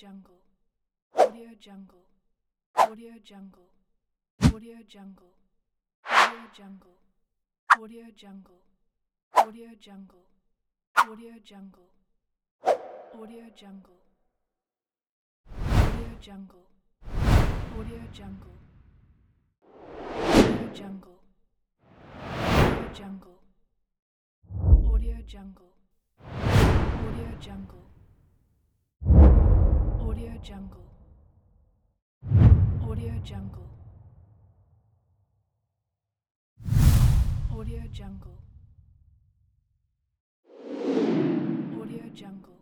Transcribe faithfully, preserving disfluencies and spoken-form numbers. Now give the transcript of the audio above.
Jungle, Audio Jungle, Audio Jungle, Audio Jungle, Audio Jungle, Audio Jungle, Audio Jungle, Audio Jungle, Audio Jungle, Audio Jungle, Audio Jungle, Audio Jungle, Audio Jungle, Audio Jungle, Audio Jungle, Audio Jungle, Audio Jungle, Audio Jungle, Audio Jungle.